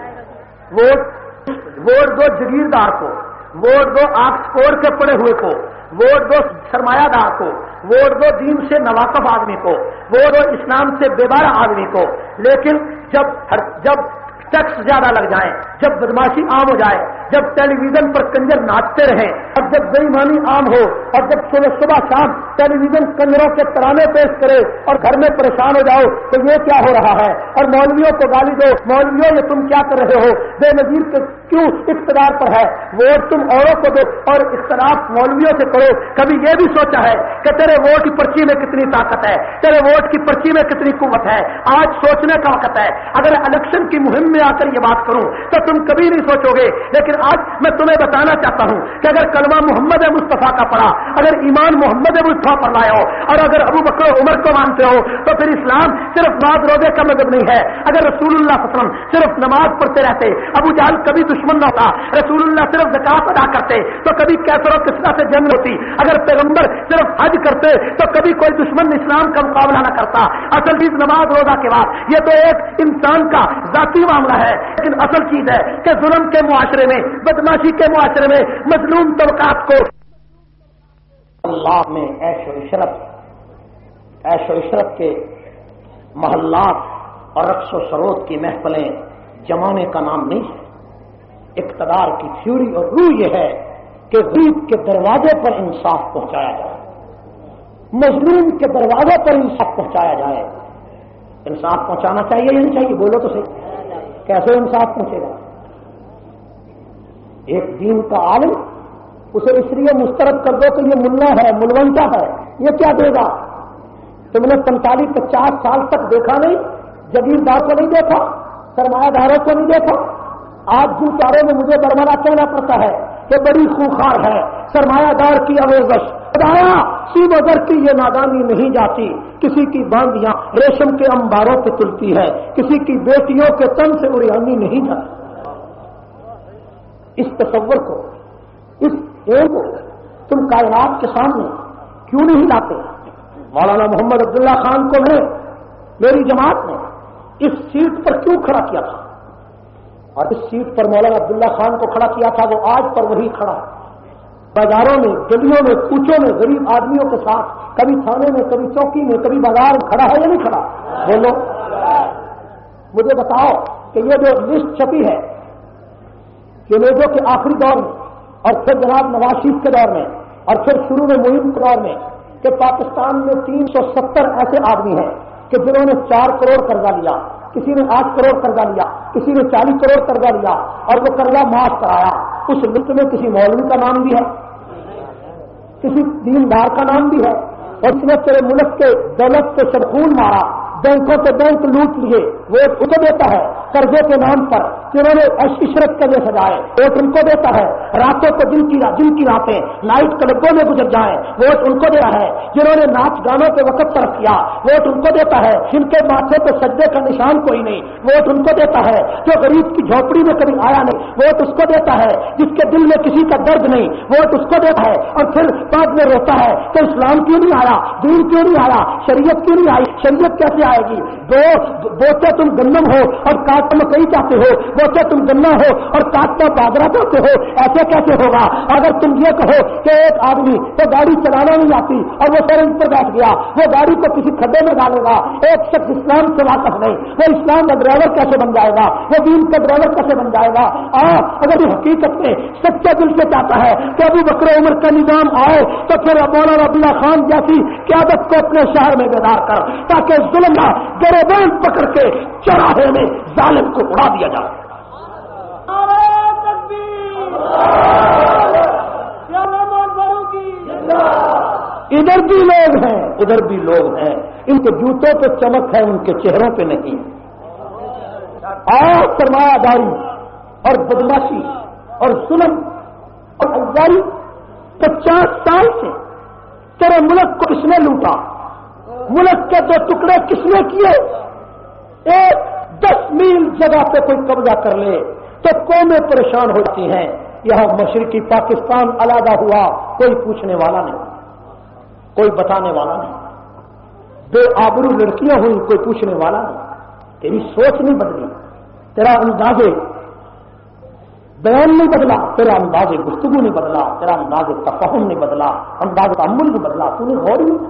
ووٹ ووٹ دو جگیردار کو, ووٹ دو آکسفورڈ کے پڑے ہوئے کو, ووٹ دو سرمایہ دار کو, ووٹ دو دین سے نواقف آدمی کو, ووٹ دو اسلام سے بیبارہ آدمی کو. لیکن جب جب ٹیکس زیادہ لگ جائیں, جب بدماشی عام ہو جائے, جب ٹیلی ویژن پر کنجر ناچتے رہیں, اور جب بے ایمانی عام ہو, اور جب صبح صبح شام ٹیلی ویژن کنجروں کے ترانے پیش کرے اور گھر میں پریشان ہو جاؤ تو یہ کیا ہو رہا ہے؟ اور مولویوں کو گالی دو, مولویوں یہ تم کیا کر رہے ہو؟ بے نظیر کے کیوں اقتدار پر ہے؟ ووٹ تم اوروں کو دو اور اختلاف مولویوں سے کرو. کبھی یہ بھی سوچا ہے کہ تیرے ووٹ کی پرچی میں کتنی طاقت ہے, تیرے ووٹ کی پرچی میں کتنی قوت ہے؟ آج سوچنے کا وقت ہے. اگر الیکشن کی مہم میں آ کر یہ بات کروں تو تم کبھی نہیں سوچو گے, لیکن آج میں تمہیں بتانا چاہتا ہوں کہ اگر کلمہ محمد مصطفیٰ کا پڑھا, اگر ایمان محمد مصطفیٰ پر لائے ہو, اور اگر ابو بکر و عمر کو مانتے ہو تو پھر اسلام صرف نماز روزے کا مذہب نہیں ہے. اگر رسول اللہ صلی اللہ علیہ وسلم صرف نماز پڑھتے رہتے, ابو جہل کبھی دشمن نہ ہوتا, رسول اللہ صرف زکات ادا کرتے تو کبھی کیسر و کسرا سے جنگ ہوتی, اگر پیغمبر صرف حج کرتے تو کبھی کوئی دشمن اسلام کا مقابلہ نہ کرتا. اصل چیز نماز روزہ کے بعد یہ تو ایک انسان کا ذاتی معاملہ ہے, لیکن اصل چیز ہے کہ ظلم کے معاشرے میں, بدماشی کے معاشرے میں مظلوم طبقات کو اللہ میں عیش و عشرت عیش و عشرت کے محلات اور رقص و سرود کی محفلیں جمانے کا نام نہیں ہے. اقتدار کی تھیوری اور روح یہ ہے کہ غریب کے دروازے پر انصاف پہنچایا جائے, مظلوم کے دروازے پر انصاف پہنچایا جائے. انصاف پہنچانا چاہیے یا نہیں چاہیے؟ بولو تو صحیح. کیسے انصاف پہنچے گا؟ ایک دین کا عالم اسے اس لیے مسترد کر دو کہ یہ ملا ہے, ملوثہ ہے, یہ کیا دے گا؟ تم نے پینتالیس پچاس سال تک دیکھا نہیں, جگیردار کو نہیں دیکھا, سرمایہ داروں کو نہیں دیکھا. آج جن چاروں میں مجھے برملا کہنا پڑتا ہے کہ بڑی خوخار ہے سرمایہ دار کی آمیزش، خدایا سیب و زر کی یہ نادانی نہیں جاتی، کسی کی باندیاں ریشم کے انباروں پہ تلتی ہے، کسی کی بیٹیوں کے تن سے اڑیانی نہیں جاتی۔ اس تصور کو، اس ایک کو تم کائنات کے سامنے کیوں نہیں لاتے؟ مولانا محمد عبداللہ خان کو میں میری جماعت نے اس سیٹ پر کیوں کھڑا کیا تھا، اور اس سیٹ پر مولانا عبداللہ خان کو کھڑا کیا تھا، وہ آج پر وہی کھڑا ہے۔ بازاروں میں، گلیوں میں، کوچوں میں غریب آدمیوں کے ساتھ، کبھی تھانے میں، کبھی چوکی میں، کبھی بازار میں کھڑا ہے یا نہیں کھڑا؟ بولو مجھے بتاؤ کہ یہ جو لسٹ چھپی ہے جنیجوں کے آخری دور میں، اور پھر جناب نواز شریف کے دور میں، اور پھر شروع میں مہم کے دور میں، کہ پاکستان میں تین سو ستر ایسے آدمی ہیں کہ جنہوں نے چار کروڑ قرضہ لیا، کسی نے آٹھ کروڑ قرضہ لیا، کسی نے چالیس کروڑ قرضہ لیا، اور وہ قرضہ معاف کرایا۔ اس لسٹ میں کسی مولوی کا نام بھی ہے، کسی دیندار کا نام بھی ہے، اور اس نے تیرے ملک کے دولت سے سرخون مارا، بینکوں سے بینک لوٹ لیے، ووٹ ان کو دیتا ہے قرضے کے نام پر، جنہوں نے عشرت کے لیے سجائے ووٹ ان کو دیتا ہے، راتوں کو دن کی دن کی راتیں نائٹ کلبوں میں گزر جائیں ووٹ ان کو دیتا ہے، جنہوں نے ناچ گانوں کے وقت ترک کیا ووٹ ان کو دیتا ہے، جن کے ماتھے پہ سجدے کا نشان کوئی نہیں ووٹ ان کو دیتا ہے، جو غریب کی جھوپڑی میں کبھی آیا نہیں ووٹ اس کو دیتا ہے، جس کے دل میں کسی کا درد نہیں ووٹ اس کو دیتا ہے، اور پھر بعد میں روتا ہے کہ اسلام کیوں نہیں آیا، دین کیوں نہیں آیا، شریعت کیوں نہیں آئی، شریعت کیسے آئے گی؟ دو بوتے تم گندم ہو اور کاٹنا مکئی چاہتے ہو، بوتے تم گنا ہو اور کاٹنا باجرا چاہتے ہو، ایسے کیسے ہوگا؟ اگر تم یہ کہو کہ ایک آدمی تو گاڑی چلانا نہیں آتی اور وہ سرنج پر بیٹھ گیا، وہ گاڑی کو کسی کھڈے میں ڈالے گا، ایک شخص اسلام سے واقف نہیں، وہ اسلام کا ڈرائیور کیسے بن جائے گا، وہ دین کا ڈرائیور کیسے بن جائے گا؟ آ اگر یہ حقیقت میں سچے دل سے چاہتا ہے کہ ابو بکر عمر کا نظام آئے تو پھر مولانا عبداللہ خان جیسی قیادت کو اپنے شہر میں بیدار کر، تاکہ ظلم نہ گریبان پکڑ کے چراہے میں ظالم کو اڑا دیا جائے۔ ادھر بھی لوگ ہیں ادھر بھی لوگ ہیں، ان کے جوتوں پہ چمک ہے ان کے چہروں پہ نہیں۔ اور سرمایہ داری اور بدماشی اور ظلم اور عزاری پچاس سال سے تیرے ملک کو کس نے لوٹا؟ ملک کے دو ٹکڑے کس نے کیے؟ ایک دس میل جگہ پہ کوئی قبضہ کر لے تو قومیں پریشان ہوتی ہیں۔ یہاں مشرقی پاکستان علیحدہ ہوا، کوئی پوچھنے والا نہیں، کوئی بتانے والا نہیں، بے آبرو لڑکیاں ہوئی، کوئی پوچھنے والا نہیں۔ تیری سوچ نہیں بدلی، تیرا انداز بیان نہیں بدلا، تیرا انداز گفتگو نہیں بدلا، تیرا انداز تفہم نہیں بدلا، انداز تعامل نہیں بدلا، تو نے غور نہیں۔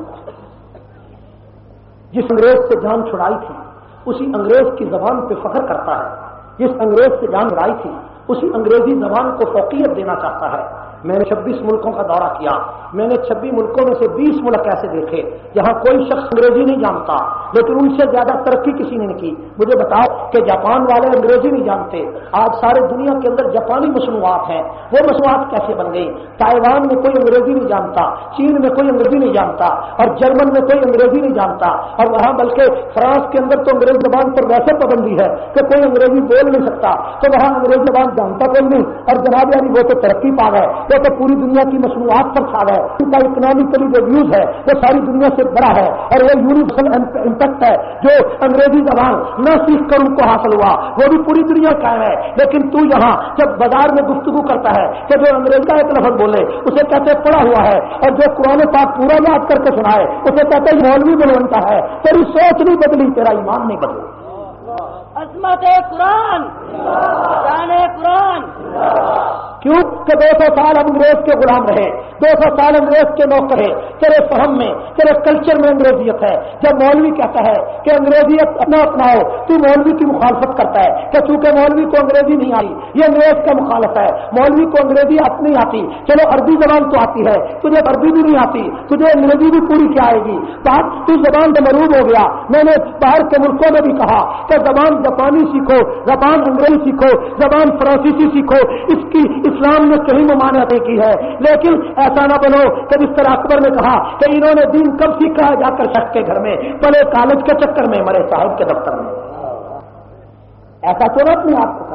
جس انگریز سے جان چھڑائی تھی اسی انگریز کی زبان پہ فخر کرتا ہے، جس انگریز سے جان چھڑائی تھی اسی انگریزی زبان کو فوقیت دینا چاہتا ہے۔ میں نے چھبیس ملکوں کا دورہ کیا، میں نے چھبیس ملکوں میں سے بیس ملک ایسے دیکھے جہاں کوئی شخص انگریزی نہیں جانتا، لیکن ان سے زیادہ ترقی کسی نے نہیں کی۔ مجھے بتاؤ کہ جاپان والے انگریزی نہیں جانتے، آج سارے دنیا کے اندر جاپانی مصنوعات ہیں، وہ مصنوعات کیسے بن گئی؟ تائیوان میں کوئی انگریزی نہیں جانتا، چین میں کوئی انگریزی نہیں جانتا، اور جرمن میں کوئی انگریزی نہیں جانتا، اور وہاں بلکہ فرانس کے اندر تو انگریزی زبان پر ویسے پابندی ہے کہ کوئی انگریزی بول نہیں سکتا، تو وہاں انگریزی زبان جانتا کوئی نہیں، اور جناب یعنی وہ تو ترقی پا گئے، وہ تو پوری دنیا کی مصنوعات پر چھا گئے، ان کا اکنامکلی جو ویوز ہے وہ ساری دنیا سے بڑا ہے، اور وہ یونیورسل امپیکٹ ہے جو انگریزی زبان نہ سیکھ کر ان کو حاصل ہوا، وہ بھی پوری دنیا قائم ہے۔ لیکن تو یہاں جب بازار میں گفتگو کرتا ہے کہ جو انگریزی کا ایک لفظ بولے اسے کہتے پڑا ہوا ہے، اور جو قرآن پاک پورا یاد کر کے سنائے اسے کہتے مولوی بنتا ہے۔ تیری سوچ نہیں بدلی، تیرا ایمان نہیں بدلا۔ عظمت قرآن، شان قرآن۔ کیوں کہ دو سو سال انگریز کے غلام رہے، دو سو سال انگریز کے نوکر رہے، تیرے فہم میں تیرے کلچر میں انگریزیت ہے۔ جب مولوی کہتا ہے کہ انگریزیت اپنا اپناؤ، تو مولوی کی مخالفت کرتا ہے کہ چونکہ مولوی کو انگریزی نہیں آئی، یہ انگریز کا مخالف ہے، مولوی کو انگریزی نہیں آتی، چلو عربی زبان تو آتی ہے، تجھے عربی بھی نہیں آتی، تجھے انگریزی بھی پوری کیا آئے گی؟ بات تو زبان سے مروب ہو گیا۔ میں نے باہر کے ملکوں میں بھی کہا کہ زبان جاپانی سیکھو، زبان انگریزی سیکھو، زبان فرانسیسی سیکھو، اس کی اسلام نے کہیں ممانعت کی ہے، لیکن ایسا نہ بنو کہ جس طرح اکبر نے کہا کہ انہوں نے دین کب سیکھا ہے؟ جا کر شخص کے گھر میں، پہلے کالج کے چکر میں، مرے صاحب کے دفتر میں۔ ایسا تو نہ اپنے آپ کو کر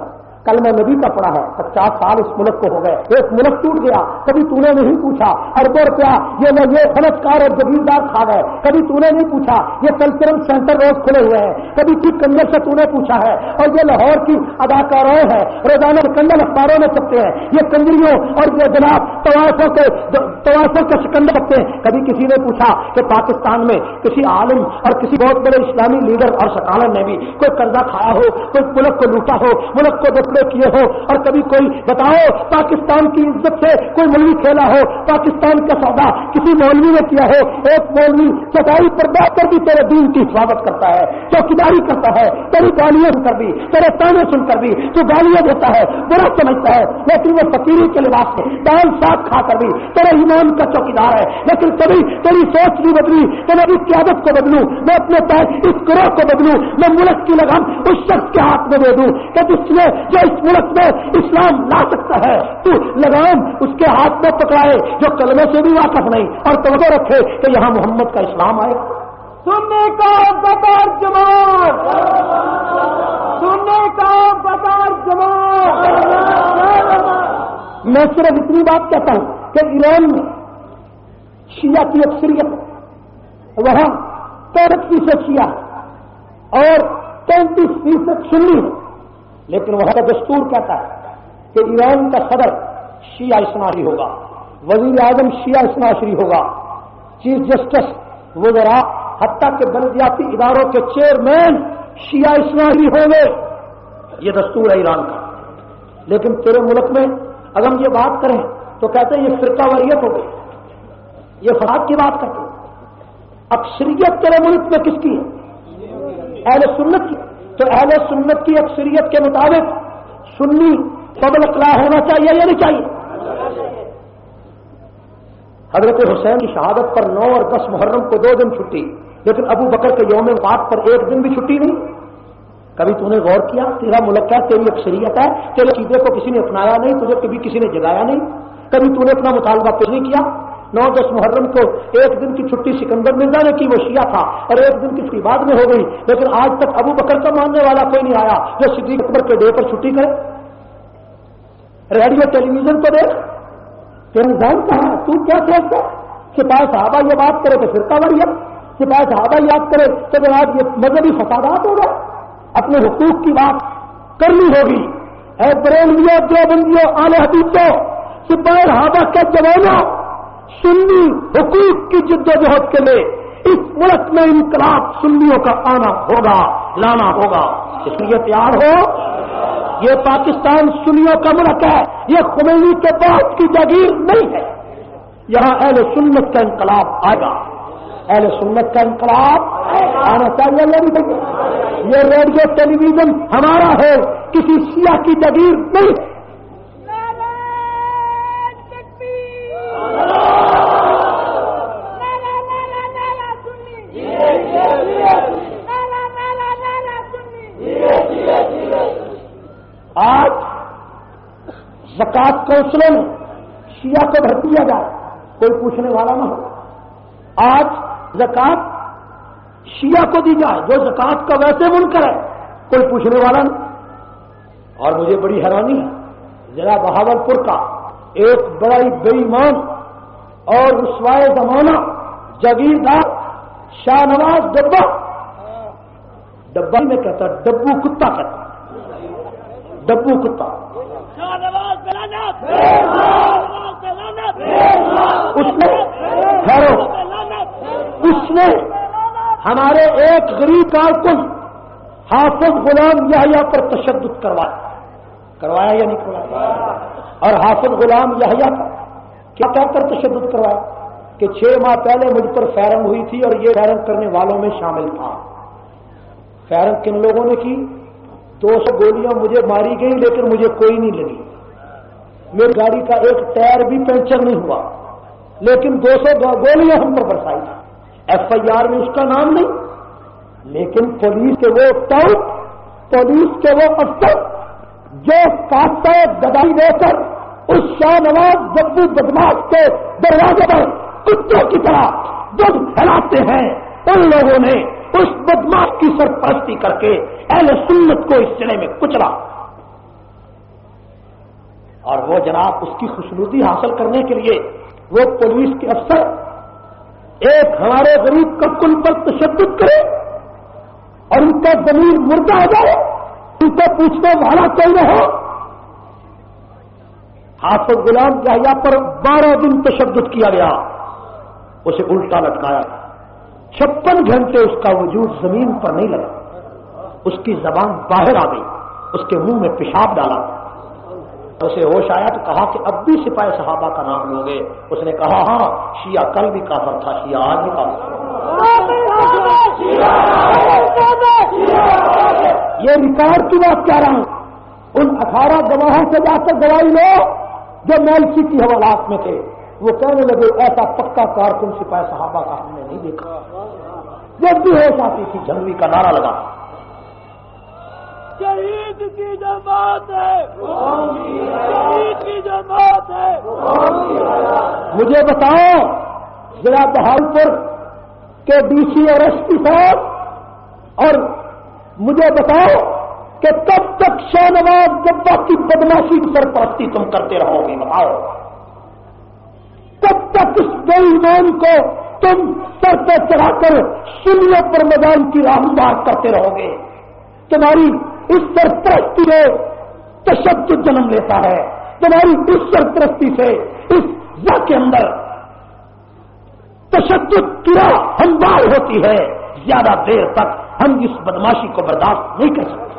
کلمہ نبی کا پڑا ہے، پچاس سال اس ملک کو ہو گئے، ایک ملک ٹوٹ گیا، کبھی تو نے نہیں پوچھا اربوں روپیہ یہ یہ صنعتکار اور جگیردار کھا گئے، کبھی تو نے نہیں پوچھا یہ کلچرل سینٹر روز کھلے ہوئے ہیں، کبھی ٹھیک کنجر سے تو نے پوچھا ہے، اور یہ لاہور کی اداکاروں ہے روزانہ کنڈل اخباروں میں چھپتے ہیں، یہ کنجریوں اور یہ جناب طوائفوں کے طوائفوں کے سکندر چھپتے ہیں، کبھی کسی نے پوچھا کہ پاکستان میں کسی عالم اور کسی بہت بڑے اسلامی لیڈر اور سکالر نے بھی کوئی قرضہ کھایا ہو، کوئی ملک کو لوٹا ہو، ملک کو دفنے کیے ہو، اور کبھی کوئی بتاؤ پاکستان کی عزت سے کوئی مولوی کھیلا ہو، پاکستان کا سودا کسی مولوی نے کیا ہو؟ ایک مولوی چٹائی پر بیٹھ کر بھی تیرے دین کی حفاظت کرتا ہے، چوکیداری کرتا ہے، تیری گالیاں سن کر بھی، تیرے تانے سن کر بھی تو گالیاں دیتا ہے، برا سمجھتا ہے، لیکن وہ فقیری کے لباس سے دال ساگ کھا کر بھی تیرے ایمان کا چوکیدار ہے، لیکن کبھی تیری سوچ نہیں بدلی کہ میں اس قیادت کو بدلوں، میں اپنے پیر اس گروہ کو بدلوں، میں ملک کی لگام اس شخص کے ہاتھ میں دے دوں کہ جس نے جو اس ملک میں اسلام لا سکتا ہے، تو لگام اس کے ہاتھ میں پکڑائے جو کلمے سے بھی واقف نہیں اور توجہ رکھے کہ یہاں محمد کا اسلام آئے۔ سننے کا بطور جماعت، سننے کا بطور جماعت۔ میں صرف اتنی بات کہتا ہوں کہ ایران میں شیعہ کی اکثریت، وہاں تیرہ فیصد شیعہ اور تینتیس فیصد سنی ہے، لیکن وہاں کا دستور کہتا ہے کہ ایران کا صدر شیعہ اثناعشری ہوگا، وزیر اعظم شیعہ اثناعشری ہوگا، چیف جسٹس وزراء حتیٰ کہ بلدیاتی اداروں کے چیئرمین شیعہ اثناعشری ہوں گے، یہ دستور ہے ایران کا۔ لیکن تیرے ملک میں اگر ہم یہ بات کریں تو کہتے ہیں یہ فرقہ واریت ہو گئی، یہ فساد کی بات کرتے ہیں۔ اکثریت تیرے ملک میں کس کی ہے؟ اہل سنت کی۔ تو اہل سنت کی اکثریت کے مطابق سنی قبل اقلاع ہونا چاہیے یا نہیں چاہیے؟ حضرت حسین کی شہادت پر نو اور دس محرم کو دو دن چھٹی، لیکن ابو بکر کے یوم وفات پر ایک دن بھی چھٹی نہیں۔ کبھی تو نے غور کیا؟ تیرا ملک ہے، تیری اکثریت ہے، تیرے عقیدے کو کسی نے اپنایا نہیں، تجھے کبھی کسی نے جگایا نہیں، کبھی تو نے اپنا مطالبہ پیش نہیں کیا۔ نو دس محرم کو ایک دن کی چھٹی سکندر مرزا نے کی، وہ شیعہ تھا، اور ایک دن کی چھٹی بعد میں ہو گئی، لیکن آج تک ابو بکر کا ماننے والا کوئی نہیں آیا جو صدیق اکبر کے ڈے پر چھٹی کرے۔ ریڈیو ٹیلی ویژن کو دیکھ، تیرا نظام کہاں؟ تو کیا سوچتا؟ سپاہی صحابہ یہ بات کرے تو فرقہ واریت، سپاہی صحابہ یاد کرے تو جناب یہ مذہبی فسادات ہو گئے۔ اپنے حقوق کی بات کرنی ہوگی۔ اے بریلویوں، دیوبندیوں، اہل حدیثوں، سپاہی صحابہ کے جوانوں، سنی حقوق کی جدوجہد کے لیے اس ملک میں انقلاب سنیوں کا آنا ہوگا، لانا ہوگا، اس لیے تیار ہو۔ یہ پاکستان سنیوں کا ملک ہے، یہ خمینی کے بعد کی جاگیر نہیں ہے، یہاں اہل سنت کا انقلاب آئے گا، اہل سنت کا انقلاب آنا چاہیے نہیں چاہیے۔ یہ ریڈیو ٹیلی ویژن ہمارا ہے، کسی شیعہ کی جاگیر نہیں ہے۔ آج زکات کونسلوں میں شیعہ کو بھر دیا جائے، کوئی پوچھنے والا نہ ہو۔ آج زکات شیعہ کو دی جائے جو زکات کا ویسے منکر ہے، کوئی پوچھنے والا نہیں۔ اور مجھے بڑی حیرانی ہے، ضلع بہاولپور کا ایک بڑا ہی بے ایمان اور رسوائے زمانہ جاگیردار شاہ نواز ڈبہ، ڈبہ میں کہتا ڈبو کتا کہتا ڈبو کتا، اس نے اس نے ہمارے ایک غریب کارکن حافظ غلام یحییٰ پر تشدد کروایا کروایا یا نہیں کروایا؟ اور حافظ غلام یحییٰ کا کیا کہہ کر تشدد کروایا کہ چھ ماہ پہلے مجھ پر فائرنگ ہوئی تھی اور یہ فائرنگ کرنے والوں میں شامل تھا۔ فائرنگ کن لوگوں نے کی؟ دو سو گولیاں مجھے ماری گئی لیکن مجھے کوئی نہیں لگی، میری گاڑی کا ایک ٹائر بھی پنچر نہیں ہوا، لیکن دو سو گولیاں ہم پر برسائی تھی۔ ایف آئی آر میں اس کا نام نہیں، لیکن پولیس کے وہ ٹاؤٹ، پولیس کے وہ افسر جو کاٹتا گدائی دے کر اس شاہ نواز جبو بدماش کے دروازے پر کتوں کی طرح دودھ پھیلاتے ہیں، ان لوگوں نے اس بدماش کی سرپرستی کر کے اہل سنت کو اس ضلع میں کچلا۔ اور وہ جناب اس کی خوشنودی حاصل کرنے کے لیے وہ پولیس کے افسر ایک ہمارے غریب کا کل پر تشدد کرے اور ان کا ضمیر مردہ ہو جائے، ان کو پوچھنے والا کوئی نہ ہو۔ حافظ غلام یحییٰ پر بارہ دن تشدد کیا گیا، اسے الٹا لٹکایا، چھپن گھنٹے اس کا وجود زمین پر نہیں لگا، اس کی زبان باہر آ گئی، اس کے منہ میں پیشاب ڈالا، اسے ہوش آیا تو کہا کہ اب بھی سپاہی صحابہ کا نام لوگے؟ اس نے کہا ہاں، شیعہ کل بھی کافر تھا، شیعہ آج بھی کافر تھا۔ یہ ریکارڈ کی بات کہہ رہا ہوں، ان اٹھارہ گواہوں سے جا کر گواہی لو جو میلسی کی حوالات میں تھے، وہ کہنے لگے ایسا پکا کارکن سپاہی صحابہ کا ہم نے نہیں دیکھا۔ جب بھی ہوش آتی تھی جھنگوی کا نعرہ لگا، شہید کی جماعت ہے، شہید کی جماعت ہے۔ مجھے بتاؤ ضلع بہاولپور کے ڈی سی اور ایس پی صاحب، اور مجھے بتاؤ کہ کب تک شاہ نواز جبہ کی بدماشی کی سرپرستی تم کرتے رہو گے؟ بتاؤ کب تک اس بے ایمان کو تم سر پہ چڑھا کر سنیوں پر میدان کی راہنمائی کرتے رہو گے؟ تمہاری اس سرپرستی سے تشدد جنم لیتا ہے، تمہاری اس سرپرستی سے اس ذات کے اندر تشدد کی راہ ہموار ہوتی ہے۔ زیادہ دیر تک ہم اس بدماشی کو برداشت نہیں کر سکتے۔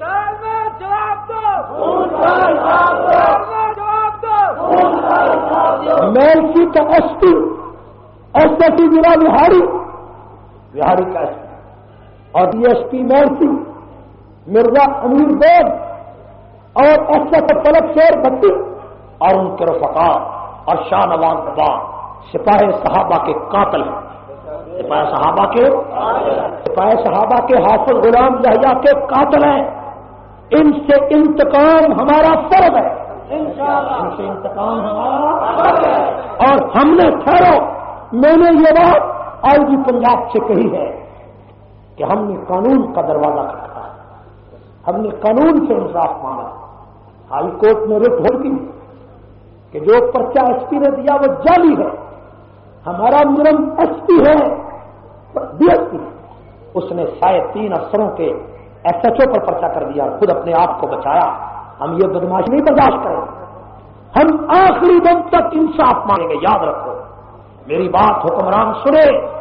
میلسی کا S P S S P ضلع بہاری بہاری کا ایس پی اور D S P Mailsi Mirza Amir Baig اور ایس ایس فلک شیر بھٹی اور ان کے رفقا اور شاہ نواز جبہ سپاہی صحابہ کے قاتل ہیں، سپاہی صحابہ کے سپاہی صحابہ کے حافظ غلام یحییٰ کے قاتل ہیں۔ ان سے انتقام ہمارا فرض ہے، ان سے انتقام ہمارا فرض ہے۔ اور ہم نے ٹھہرو، میں نے یہ بات آئی جی پنجاب سے کہی ہے کہ ہم نے قانون کا دروازہ کھٹکھایا، ہم نے قانون سے انصاف مانگا۔ ہائی کورٹ نے رٹ ہو کی کہ جو پرچہ ایس پی نے دیا وہ جعلی ہے، ہمارا مجرم ایس پی ہے ڈی ایس پی، اس نے سائے تین افسروں کے ایس ایچ او پر پرچہ کر دیا، خود اپنے آپ کو بچایا۔ ہم یہ بدماشی نہیں برداشت کریں، ہم آخری دم تک انصاف مانگیں گے۔ یاد رکھو میری بات، حکمران سنے،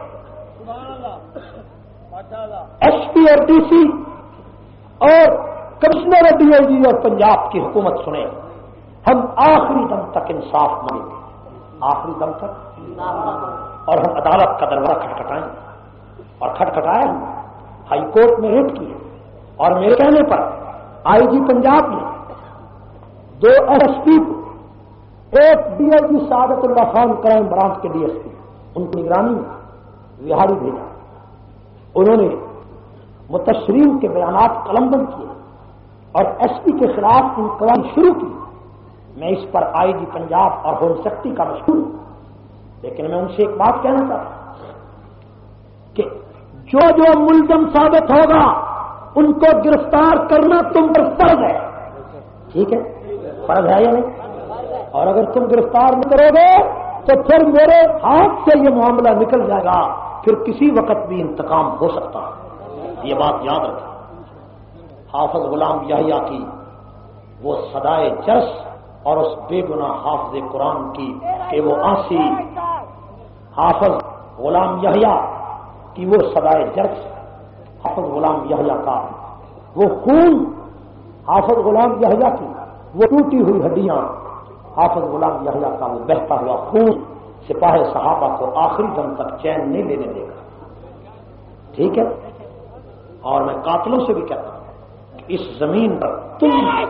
ایس پی اور ڈی سی اور کمشنر ڈی آئی جی اور پنجاب کی حکومت سنے، ہم آخری دم تک انصاف مانگیں گے، آخری دم تک، اور ہم عدالت کا دروازہ کھٹکھٹائیں اور کھٹکھٹائے ہم ہائی کورٹ میں ریٹ کی، اور میرے کہنے پر آئی جی پنجاب نے دو ایس ایس پی کو، ایک D I G Saadat Ullah Khan crime branch کے ڈی ایس پی، ان کی نگرانی میں بہاری بھیجا، انہوں نے متشرین کے بیانات قلم بند کیے اور ایس پی کے خلاف انکوائری شروع کی۔ میں اس پر آئی جی پنجاب اور ہوم سیکرٹری کا مشہور ہوں، لیکن میں ان سے ایک بات کہنا چاہتا ہوں کہ جو جو ملزم ثابت ہوگا ان کو گرفتار کرنا تم پر فرض ہے، ٹھیک ہے؟ فرض ہے یا نہیں؟ اور اگر تم گرفتار نہیں کرو گے تو پھر میرے ہاتھ سے یہ معاملہ نکل جائے گا، پھر کسی وقت بھی انتقام ہو سکتا ہے، یہ بات یاد رکھیں۔ حافظ غلام یحییٰ کی وہ صدائے جرس اور اس بے گناہ حافظ قرآن کی کہ وہ آنسی حافظ غلام یحییٰ کی وہ صدائے جرس، حافظ غلام یحییٰ کا وہ خون، حافظ غلام یحییٰ کی وہ ٹوٹی ہوئی ہڈیاں، حافظ غلام یحییٰ کا وہ بہتا ہوا خون سپاہی صحابہ کو آخری دم تک چین نہیں لینے دے گا، ٹھیک ہے؟ اور میں قاتلوں سے بھی کہتا ہوں کہ اس زمین پر تم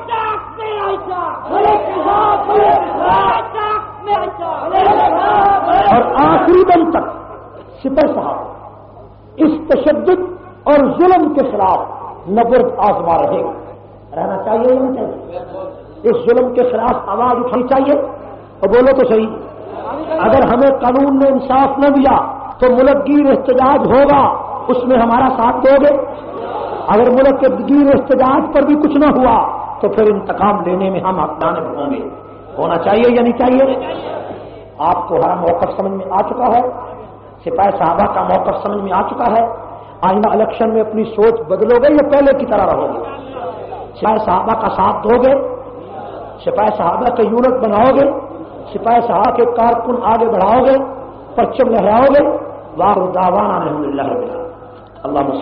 اور آخری دم تک سپاہی صحابہ اس تشدد اور ظلم کے خلاف نبرد آزما رہے گا، رہنا چاہیے یا نہیں چاہیے؟ اس ظلم کے خلاف آواز اٹھانی چاہیے، اور بولو تو صحیح، اگر ہمیں قانون نے انصاف نہ دیا تو ملک گیر احتجاج ہوگا، اس میں ہمارا ساتھ دو گے؟ اگر ملک کے گیر احتجاج پر بھی کچھ نہ ہوا تو پھر انتقام لینے میں ہم حقدار ہوں گے. ہونا چاہیے یا نہیں چاہیے؟ آپ کو ہر موقف سمجھ میں آ چکا ہے، سپاہی صحابہ کا موقف سمجھ میں آ چکا ہے. آئندہ الیکشن میں اپنی سوچ بدلو گے یا پہلے کی طرح رہو گے؟ سپاہی صحابہ کا ساتھ دو گے، سپاہی صحابہ کے یونٹ بناؤ گے، سپاہی صحابہ کے کارکن آگے بڑھاؤ گے، پرچم لہراؤ گے. واہ دعوانا الحمدللہ رب العالمین. اللہ